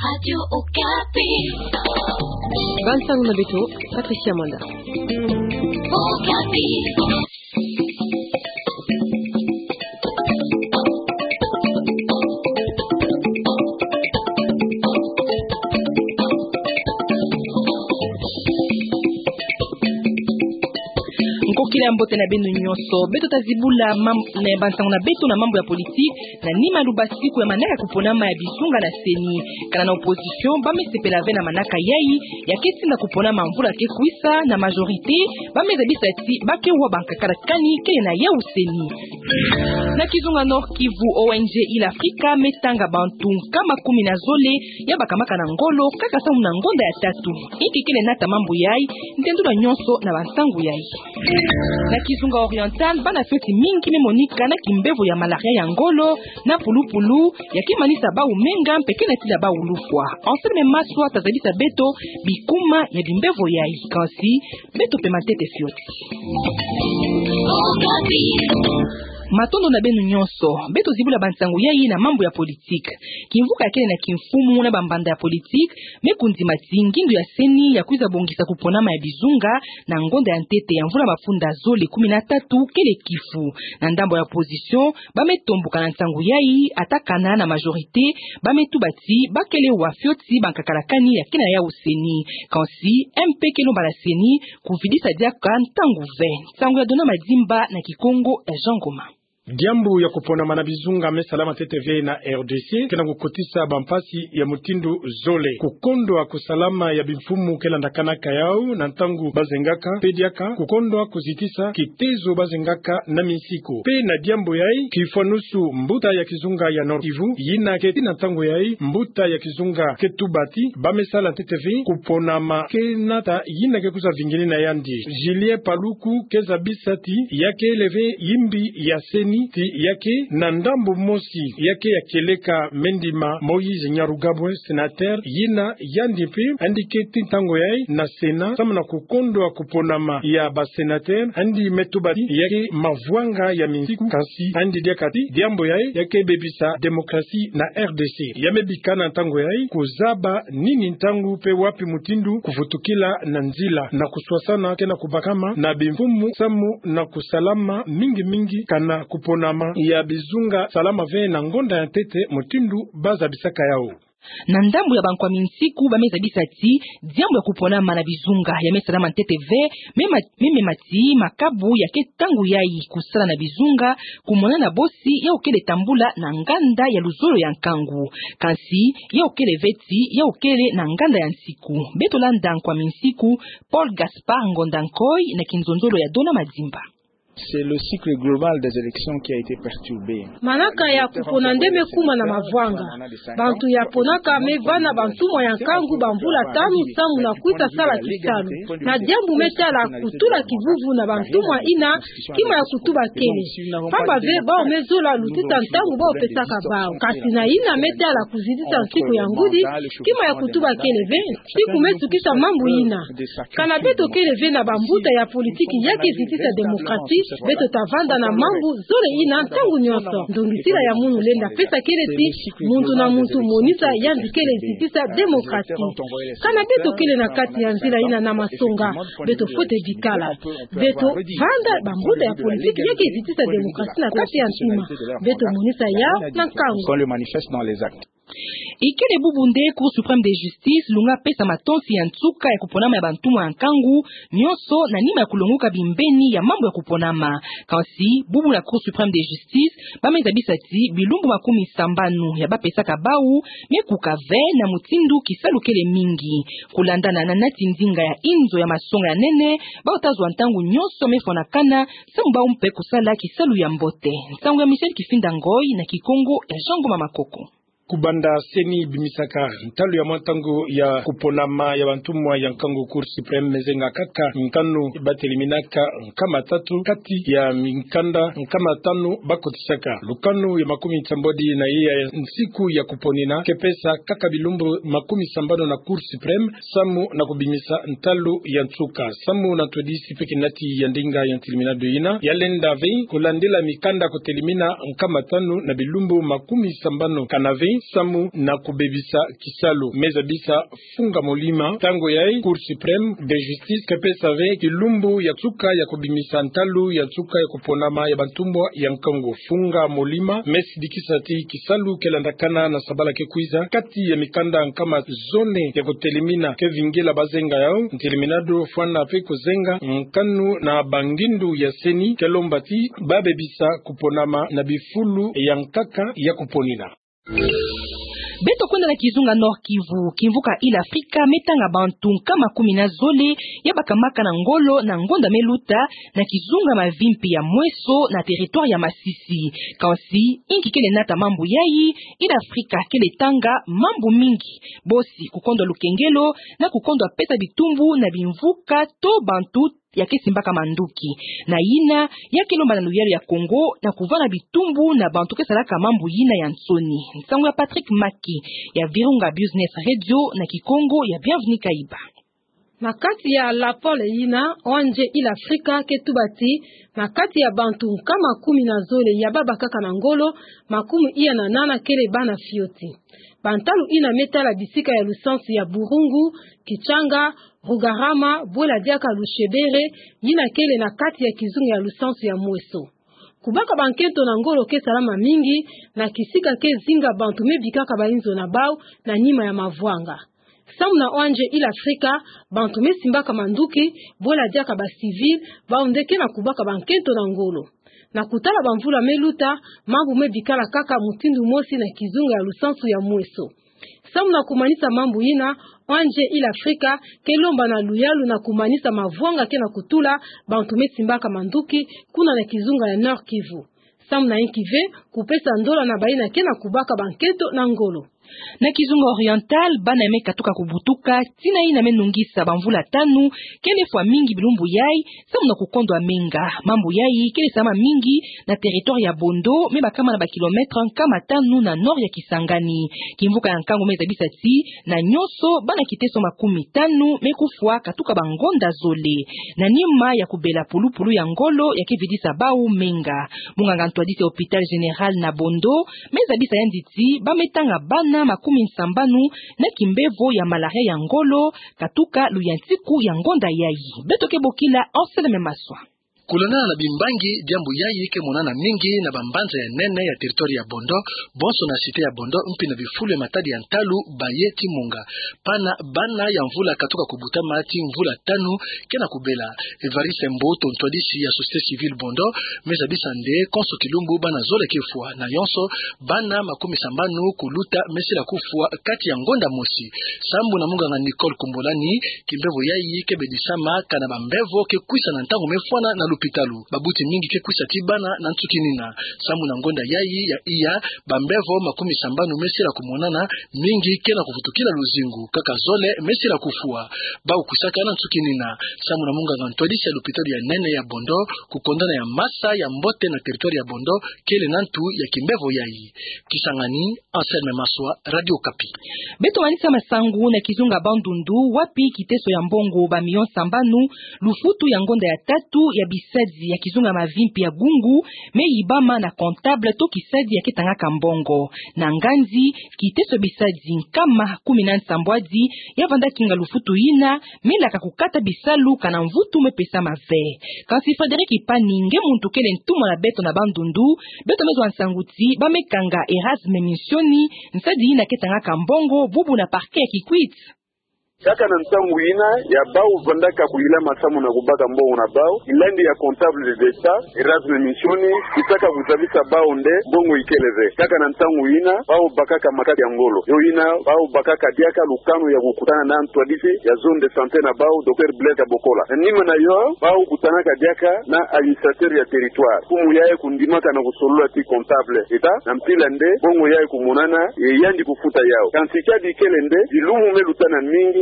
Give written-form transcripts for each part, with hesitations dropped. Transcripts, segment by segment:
Radio Okapi. Vincent Nabeto, Patricia Mwanda. Okapi. Kila mbote na benu nyoso beto tazibula na bansango na beto na mambo ya politiki na nima lubasiku ya manaka kuponama ya bisunga na seni kana na opposition bamesepela ve na manaka yai ya kesi na kuponama mvula ke kuisa na majorité bamezabisa ti bakewa bankakala kani kele na ya useni na kizunga Nord Kivu ONG Il Africa metanga bantu kama 10 na zole ya bakamaka na ngolo kaka sa na ngonda ya tatu iki kele nata mambo yai ntendula nyonso na bansango yai na kizunga oriental bana feti mingi memonika na kimbevo ya malaria ya ngolo na pulupulu ya kimanisa ba umenga mpeke na tila ba ulufwa ensemble maswa tazabisa beto bikuma ya bimbevo ya ikansi beto pe matete fioti matondo na benu nyonso beto zibula bansango yai na mambo ya politique kimvuka kile na kimfumu na bambanda ya politique mekundi matingindu ya seni ya kuiza bongisa kuponama ya bizunga na ngonda ya ntete ya mvula mafunda zole 13 kele kifu na ndambo ya opposition bametomboka na nsango yai atakana na majorité bametubati bakele wa fioti bankakalakani ya kina ya useni kansi MP kelo bala seni kuvidisa diaka ntangu ve nsango ya dona madimba na Kikongo ya Jean Goma. Diambu ya kupona manabizunga mesalama TTV na RDC kena kukotisa bampasi ya mutindu zole kukondwa kusalama ya bimfumu kela ndakana kayao na ntangu bazengaka pediaka kukondwa kuzitisa kitezo bazengaka na misiko pe na diambu yai kifanusu mbuta ya kizunga ya Nord Kivu yina keti na ntangu yai mbuta ya kizunga ketubati bamesala TTV kupona ma kenata yina kekuza vingine na yandi Julien Paluku keza bisati yake eleve yimbi ya seni ti yake na ndambo mosi yake ya keleka mendima Moïse Nyarugabwe sénateur yina yandipe andiketi ntango yai na sena sama na kukondwa kuponama ya ba sénateur andi metubati yake mavwanga ya minsiku kasi andi diakati diambo yai yake bebisa demokrasi na RDC yamebikana ntango yai kuzaba nini ntangu pe wapi mutindu kufutukila na nzila na kuswasana tena kubakama na bimfumu samu na kusalama mingi kana kuponama ya bizunga salama ve na ngonda ya tete mutindu baza bisaka yao na ndambu ya bankwa minsiku bameza bisati diambo ya kuponama na bizunga ya mesalama ntete ve meme mati makabu ya ketangu yai kusala na bizunga kumona na bosi ya okele tambula na nganda ya luzolo ya nkangu kansi ya okele veti ya okele na nganda ya nsiku beto landa nkwa minsiku Paul Gaspard Ngondankoi na kinzonzolo ya Dona Madimba. C'est le cycle global des élections qui a été perturbé. Manaka ya kupona ndeme kuma na mavwanga. Bantu ya ponaka mevana bantumwa ya nkangu bambula tanu sangu na kuita sala kisanu. Na diambu metala kutula kivuvu na bantumwa ina kima ya kutuba kele. Pamba ve bao mezola lutita ntangu bao pesaka bao. Kasi na ina metala kuzidita siku ya ngudi kima ya kutuba kele ve. Siku metukisa mambu ina. Kana beto kele ve na bambuta ya politiki yake zitisa demokrasi. Beto tavanda na mambu zole ina ntangu nyonso ndongisira ya munu lenda pesa keleti muntu na muntu monisa yandi kele zitisa demokrasi kana beto kele na kati ya nzira ina na masonga beto fote bikala beto vanda bambuta ya politiki yake zitisa demokrasi na kati ya ntima beto monisa ya na nkangu qu'on le manifeste dans les actes. Ikele bubunde Cour suprême de justice lunga pesa matonsi ya ntsuka ya kuponama ya bantumu ya nkangu nyonso na nima ya kulongoka bimbeni ya mambo ya kuponama kansi bubu la Cour suprême de justice bameza bisati bilumbu 70 ya bapesaka bau mekuka ve na mutindu kisalukele mingi kulandana na nati ndinga ya inzo ya masonga ya nene bautazwa ntangu nyonso mefonakana samu bau mpe kusala kisalu ya mbote ntangu ya Michel Kifinda Ngoi na Kikongo ya Jango Mamakoko. Kubanda seni bimisaka ntalo ya mwantango ya kuponama ya bantumwa ya nkango Cour supreme mezenga kaka nkano bateliminaka nkama tatu kati ya nkanda nkama tano bakotisaka lukano ya makumi tsambodi na iya nsiku ya kuponina kepesa kaka bilumbu makumi sambano na Cour supreme samu na kubimisa ntalo ya ntsuka samu na todisi peke nati ya ndinga ya ntelimina ina ya lenda vei kulandela mikanda kotelimina nkama tano na bilumbu makumi sambano kanave samu na kubebisa kisalu meza bisa funga molima tango yai Cour suprême de justice kepesave kilumbu ya tsuka ya kubimisa ntalu ya tsuka ya kuponama ya bantumbwa ya nkongo funga molima mesidikisati kisalu kelandakana na sabala kekuiza kati ya mikanda kama zone ya kutelimina kevingela bazenga yao nteliminado fwana pe kuzenga nkanu na bangindu ya seni kelombati babebisa kuponama na bifulu ya nkaka ya kuponina. Beto kwenda na Kizunga Nord Kivu, kimvuka ila Afrika metanga bantu kama 10 zole ya bakamaka na ngolo na ngonda meluta na Kizunga mavimpi ya Mweso na territoire ya Masisi. Kansi inki kele nata mambu yayi ila Afrika kele tanga mambu mingi. Bosi kukondo lukengelo na kukondo peta bitumbu na bimvuka to bantu ya kesimbaka manduki na yina ya kilomba na luyari ya Kongo na kuvana bitumbu na bantu kesalaka mambu yina ya nsoni. Nsango ya Patrick Maki ya Virunga Business Radio na Kikongo ya Bienvenue Kaiba. Na kati ya lapole yina onje ila Afrika ketubati na kati ya bantu kama 10 na zole ya baba kaka na ngolo makumu iya na nana kele bana fioti. Bantalu ina metala bisika ya lusansi ya Burungu, Kichanga, Rugarama, Bwela Diaka Lushebere, yina kele na kati ya Kizunga ya lusansi ya Mweso. Kubaka bankento na ngolo ke salama mingi na kisika ke zinga bantu mebikaka bainzo na bao na nima ya mavwanga. Samu na oanje ila Afrika, bantu mesimbaka manduki, Bwela Diaka ba civil, baondeke na kubaka bankento na ngolo. Na kutala bamvula meluta, mambu mebikala kaka mutindu mosi na Kizunga ya lusansu ya Mweso. Samu na kumanisa mambu ina, oanje ila Afrika, kelomba na luyalu na kumanisa mavwanga ke na kutula, bantu mesimbaka manduki, kuna na Kizunga ya Nord Kivu. Samu na inkive, kupesa ndola na baina ke na kubaka banketo na ngolo. Na Kizunga Oriental bana meka tuka kubutuka tina ina menungisa bamvula tanu kele fwa mingi bilumbu yai samu na kukondo amenga mambu yai kele sama mingi na territoire ya Bondo meba kama na bakilometre kama tanu na nord ya Kisangani kimvuka ya nkango meza bisati na nyoso bana kiteso 15 mekufwa katuka bangonda zole na nima ya kubela pulupulu ya ngolo ya kevidisa bau menga munganga ntwadisi hôpital général na Bondo meza bisa yanditi bametanga bana 70 na kimbevo ya malaria ya ngolo katuka luyantiku ya ngonda yayi betoke bokila Anselme Maswa. Kulonana na bimbangi jambu yayi ike monana mingi na bambanza ya nene ya teritori ya Bondo, bonso na site ya Bondo mpi na bifule matadi ya ntalu bayeti munga. Pana bana ya mvula katoka kubuta mati mvula tanu kena kubela. Evariste Mboto ntwadisi ya société civile Bondo, meza bisande konso kilumbu bana zole kefua na yonso bana 70 kuluta mesila kufua kati ya ngonda mosi. Sambu na munga na Nicole Kumbolani, kimbevo yayi kebedisama kana bambevo ke kuisa na ntango mefuana na lupitalu babuti mingi ke kuisa tibana na ntukinina samu na ngonda yayi ya iya bambevo 70 mesila kumonana mingi kena kufutukila luzingu kaka zole mesila kufua ba ukusaka na ntukinina samu na munga na ntwadisi ya lupitalu ya nene ya Bondo kukondana ya masa ya mbote na territoire ya Bondo kele nantu ya kimbevo yayi. Kisangani, Anselme Maswa, Radio Kapi. Beto wanisa masangu na Kizunga Bandundu wapi kiteso ya mbongo ba milion sambanu lufutu ya ngonda ya tatu ya bisazi ya Kizunga mavimpi ya gungu meibama na comptable to kisazi ya ketangaka mbongo na nganzi kiteso bisazi kama 10 sambwazi ya vanda kinga lufutu ina mela kakukata bisalu kana mvutu mepesa mave kansi Frédéric Ipaninge muntu kele ntuma na Beto na Bandundu Beto mezo ansanguti bamekanga Erasme Missioni nsadi ina ketangaka mbongo bubu na parke ya Kikwit kaka na ntangu ina ya bao vandaka kuila masamu na kubaka mbongo na bao ilandi ya comptable de l'État Erasme Missioni kitaka kuzabisa bao nde bongo ikeleze kaka na ntangu ina bao bakaka makati ya ngolo yo ina bao bakaka diaka lukano ya kukutana na ntwadisi ya zone de santé na bao Dr Blaise Bokola nima na yo bao kutanaka diaka na administrateur ya territoire kumu yae kundimaka na kusolula ti comptable eta na mpila nde bongo yae kumonana yandi kufuta yao kansikadi ikele nde ilumu melutana mingi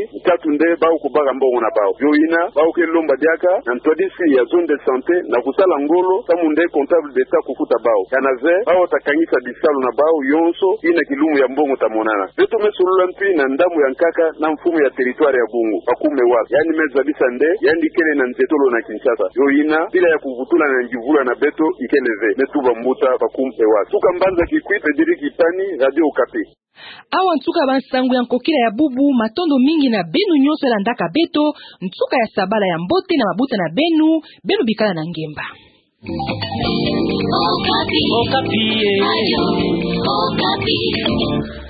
tatu nde bao kubaka mbongo na bao yoina bao ke lomba diaka na ntodisi ya zone de santé na kusala ngolo tamu nde comptable d'etat kufuta bao kanaze bao takangisa bisalo na bao yonso ina kilumu ya mbongo tamonana beto mesulula mpi na ndamu ya nkaka na mfumo ya territoire ya Bungu bakume wa yani meza bisande yani kele na nzetolo na Kinshasa yoina bila ya kuvutula na njivula na beto ikeleze metuba mbuta bakume wa tuka mbanza kikwite diriki pani radio Okapi. Awa ntuka bansangu ya nkokila ya bubu matondo mingi na benu nyonso la ndaka beto ntuka ya sabala ya mbote na mabuta na benu bikala na ngemba. Okapi. Okapi.